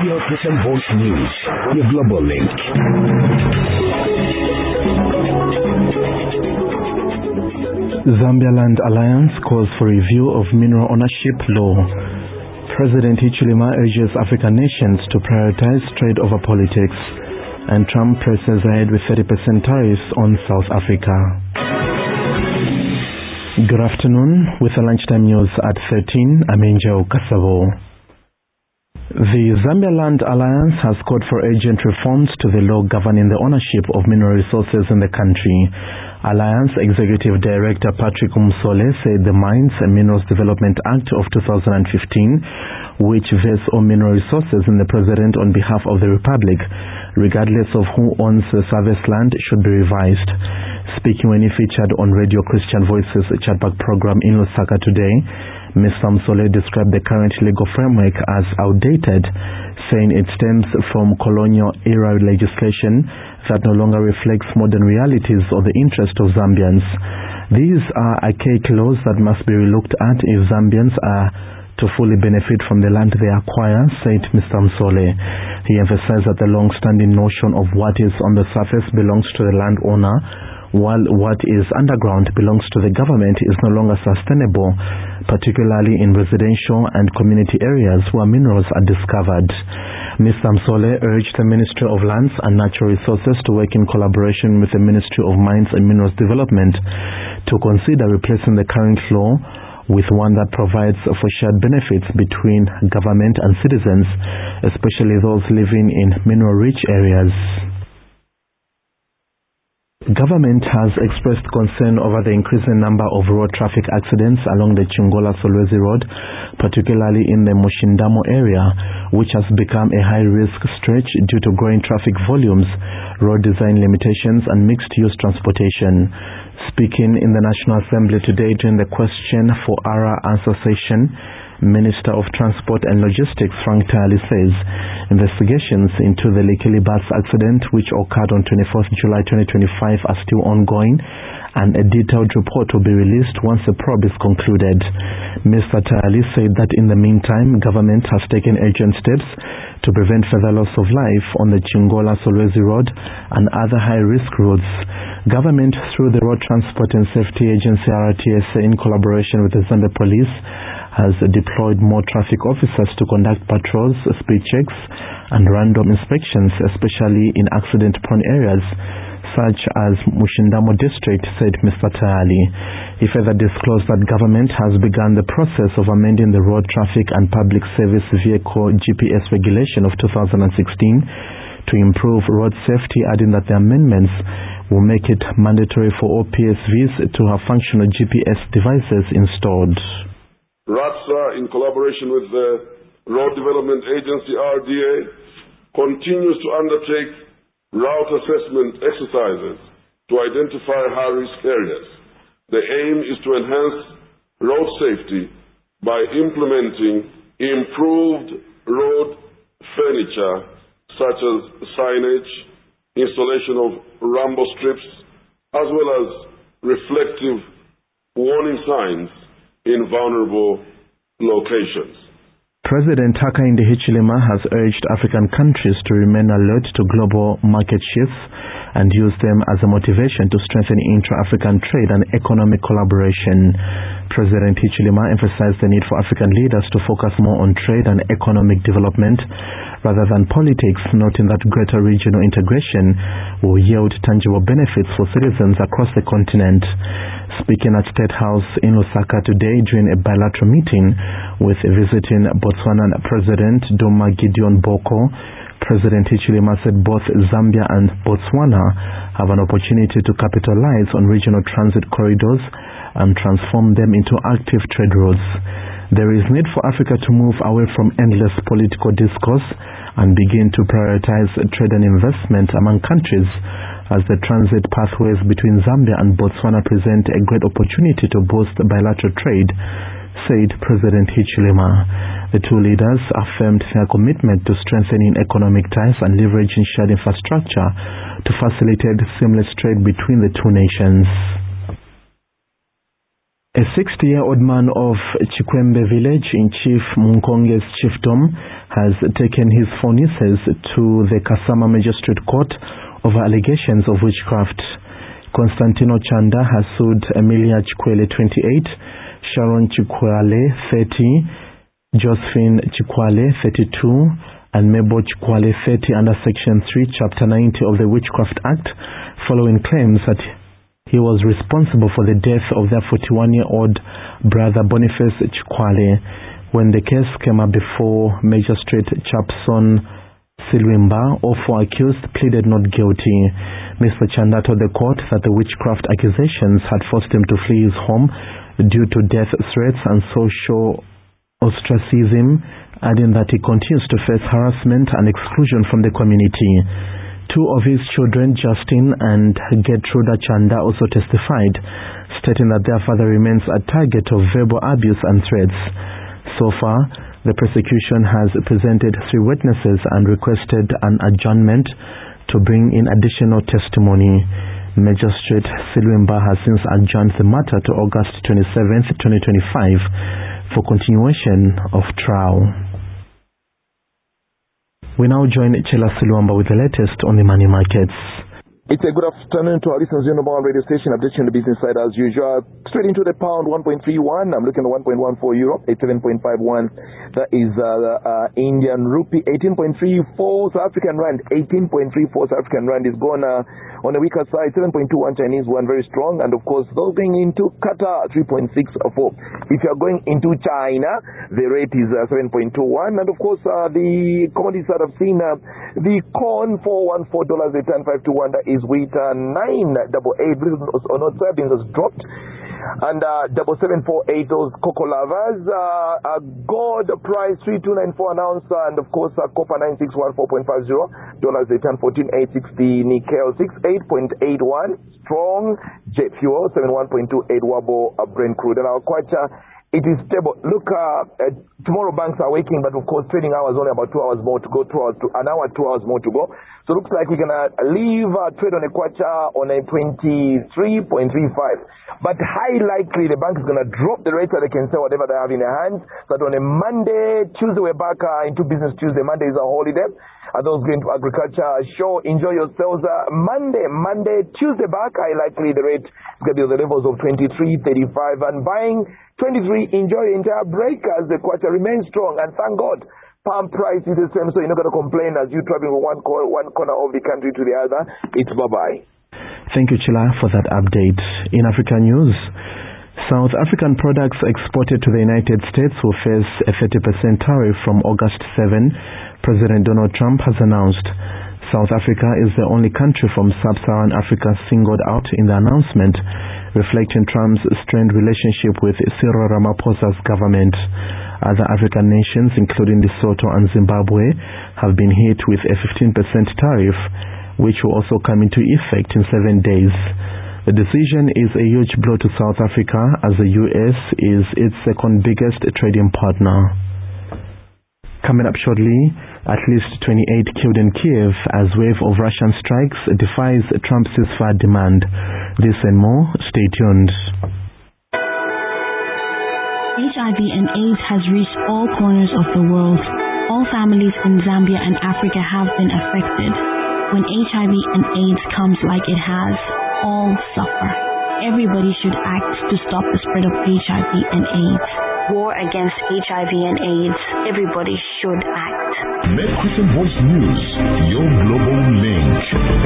Radio Christian Voice News, your global link. Zambia Land Alliance calls for review of mineral ownership law. President Hichilema urges African nations to prioritize trade over politics. And Trump presses ahead with 30% tariffs on South Africa. Good afternoon. With the lunchtime news at 13, I'm Angel Kasavo. The Zambia Land Alliance has called for urgent reforms to the law governing the ownership of mineral resources in the country. Alliance Executive Director Patrick Msole said the Mines and Minerals Development Act of 2015, which vests all mineral resources in the President on behalf of the Republic, regardless of who owns the service land, should be revised. Speaking when he featured on Radio Christian Voices chatback program in Lusaka today, Mr. Msole described the current legal framework as outdated, saying it stems from colonial-era legislation that no longer reflects modern realities or the interest of Zambians. These are archaic laws that must be relooked at if Zambians are to fully benefit from the land they acquire, said Mr. Msole. He emphasized that the long-standing notion of what is on the surface belongs to the landowner, while what is underground belongs to the government, is no longer sustainable, particularly in residential and community areas where minerals are discovered. Mr. Msole urged the Ministry of Lands and Natural Resources to work in collaboration with the Ministry of Mines and Minerals Development to consider replacing the current law with one that provides for shared benefits between government and citizens, especially those living in mineral-rich areas. Government has expressed concern over the increasing number of road traffic accidents along the Chingola-Solwezi Road, particularly in the Mushindamo area, which has become a high-risk stretch due to growing traffic volumes, road design limitations, and mixed-use transportation. Speaking in the National Assembly today during the question for hour answer session, Minister of Transport and Logistics Frank Tali says investigations into the Lekili bus accident, which occurred on 24th July 2025, are still ongoing, and a detailed report will be released once the probe is concluded. Mr. Tali said that in the meantime, government has taken urgent steps to prevent further loss of life on the Chingola-Solwezi Road and other high-risk roads. Government, through the Road Transport and Safety Agency RTSA in collaboration with the Zambia Police, has deployed more traffic officers to conduct patrols, speed checks, and random inspections, especially in accident-prone areas such as Mushindamo District, said Mr. Tayali. He further disclosed that government has begun the process of amending the Road Traffic and Public Service Vehicle GPS regulation of 2016 to improve road safety, adding that the amendments will make it mandatory for all PSVs to have functional GPS devices installed. RATSA, in collaboration with the Road Development Agency, RDA, continues to undertake route assessment exercises to identify high-risk areas. The aim is to enhance road safety by implementing improved road furniture such as signage, installation of rumble strips, as well as reflective warning signs in vulnerable locations. President Hakainde Hichilema has urged African countries to remain alert to global market shifts and use them as a motivation to strengthen intra-African trade and economic collaboration. President Hichilema emphasized the need for African leaders to focus more on trade and economic development rather than politics, noting that greater regional integration will yield tangible benefits for citizens across the continent. Speaking at State House in Lusaka today during a bilateral meeting with visiting Botswana President Duma Gideon Boko, President Hichilema said both Zambia and Botswana have an opportunity to capitalize on regional transit corridors and transform them into active trade routes. There is need for Africa to move away from endless political discourse and begin to prioritize trade and investment among countries, as the transit pathways between Zambia and Botswana present a great opportunity to boost bilateral trade, said President Hichilema. The two leaders affirmed their commitment to strengthening economic ties and leveraging shared infrastructure to facilitate seamless trade between the two nations. A 60-year-old man of Chikwembe village in Chief Munkonge's chiefdom has taken his four nieces to the Kasama Magistrate Court over allegations of witchcraft. Constantino Chanda has sued Emilia Chikwale, 28, Sharon Chikwale, 30, Josephine Chikwale, 32, and Mebo Chikwale, 30 under Section 3, Chapter 90 of the Witchcraft Act, following claims that he was responsible for the death of their 41-year-old brother Boniface Chikwale. When the case came up before Magistrate Chapson Silwimba, all four accused pleaded not guilty. Mr. Chanda told the court that the witchcraft accusations had forced him to flee his home due to death threats and social ostracism, adding that he continues to face harassment and exclusion from the community. Two of his children, Justin and Gertruda Chanda, also testified, stating that their father remains a target of verbal abuse and threats. So far, the prosecution has presented 3 witnesses and requested an adjournment to bring in additional testimony. Magistrate Silwimba has since adjourned the matter to August 27, 2025 for continuation of trial. We now join Chela Silwamba with the latest on the money markets. It's a good afternoon to our listeners on the Mobile Radio Station. Updating the business side as usual. Straight into the pound, 1.31. I'm looking at 1.14 euro, 87.51. That is Indian rupee, 18.34. South African rand, 18.34. South African rand is gone on the weaker side. 7.21 Chinese one, very strong. And of course, those going into Qatar, 3.64. If you are going into China, the rate is 7.21. And of course, the commodities that I've seen, the corn, $414 a ton, 521. That is wheat, 988. On our soybeans has dropped. And 7748, those cocoa lovers, gold price 3294 an ounce, and of course copper 9614.50 dollars a ton, 14860, nickel 68.81, strong, jet fuel 71.28, wabo Brent crude, and our kwacha, it is stable. Look, tomorrow banks are waking, but of course trading hours only about 2 hours more to go, 2 hours to an hour, 2 hours more to go. So looks like we're gonna leave trade on a kwacha on a 23.35. But high likely the bank is gonna drop the rate so they can sell whatever they have in their hands. So that on a Monday, Tuesday we're back into business Tuesday. Monday is a holiday. Those going to agriculture, sure, enjoy yourselves. Monday, Tuesday back, high likely the rate is going to be on the levels of 23.35, and buying 23, enjoy the entire break as the quarter remains strong, and thank God, palm price is the same, so you're not going to complain as you travel from one corner of the country to the other. It's bye-bye. Thank you, Chila, for that update. In African news, South African products exported to the United States will face a 30% tariff from August 7. President Donald Trump has announced. South Africa is the only country from sub-Saharan Africa singled out in the announcement, reflecting Trump's strained relationship with Cyril Ramaphosa's government. Other African nations, including Lesotho and Zimbabwe, have been hit with a 15% tariff, which will also come into effect in 7 days. The decision is a huge blow to South Africa, as the U.S. is its second biggest trading partner. Coming up shortly, at least 28 killed in Kiev as wave of Russian strikes defies Trump's ceasefire demand. This and more, stay tuned. HIV and AIDS has reached all corners of the world. All families in Zambia and Africa have been affected. When HIV and AIDS comes like it has, all suffer. Everybody should act to stop the spread of HIV and AIDS. War against HIV and AIDS. Everybody should act. Make Christian Voice News your global link.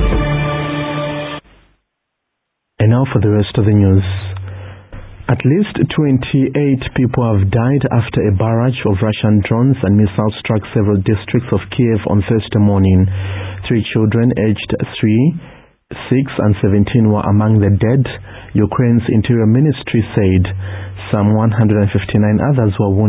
And now for the rest of the news. At least 28 people have died after a barrage of Russian drones and missiles struck several districts of Kiev on Thursday morning. 3 children aged 3, 6 and 17 were among the dead, Ukraine's Interior Ministry said. Some 159 others were wounded.